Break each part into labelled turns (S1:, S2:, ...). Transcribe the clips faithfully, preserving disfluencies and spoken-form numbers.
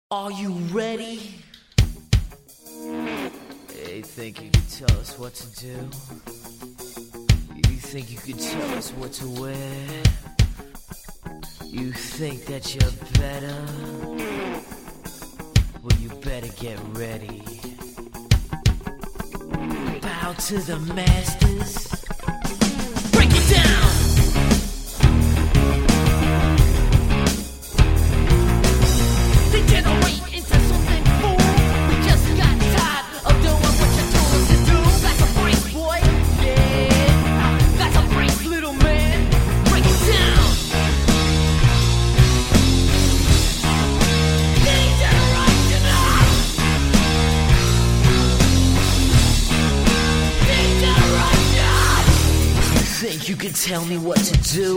S1: Are you ready? Hey, think you can tell us what to do? You think you can tell us what to wear? You think that you're better? Well, you better get ready. Bow to the masters. Break it down! Think you can tell me what to do?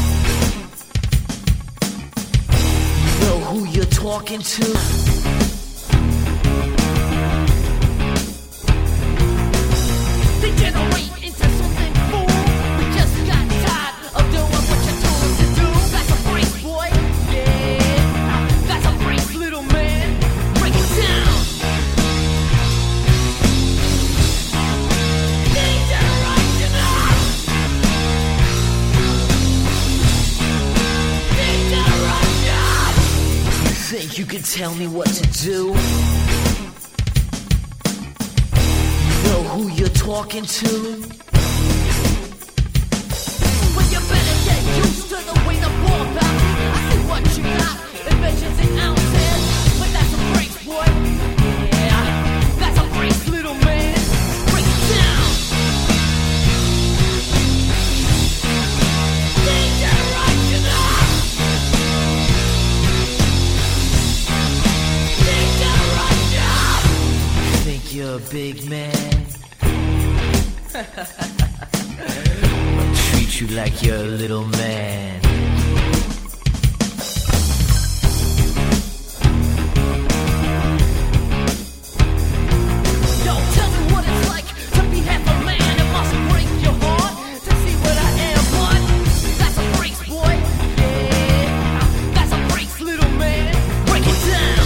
S1: You know who you're talking to? They generate into something fool. We just got tired of doing what you told us to do. That's a break, boy. Yeah, that's a break, little man. Break it down. Think you can tell me what to do? You know who you're talking to? Well, you better get used to the way the ball bounces. I see what you got, inventions and ounces. But that's a break, boy. Yeah, that's a break, little man. Break it down. Dangerous, you know. You're a big man. I'll treat you like you're a little man. Yo, tell me what it's like to be half a man. It must break your heart to see what I am, but that's a break, boy. Yeah, that's a break, little man. Break it down.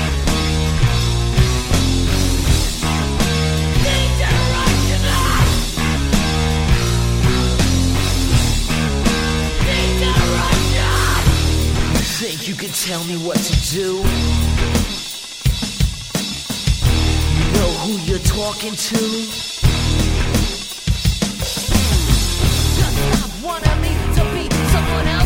S1: Think you can tell me what to do? You know who you're talking to? Just stop wanting me to be someone else.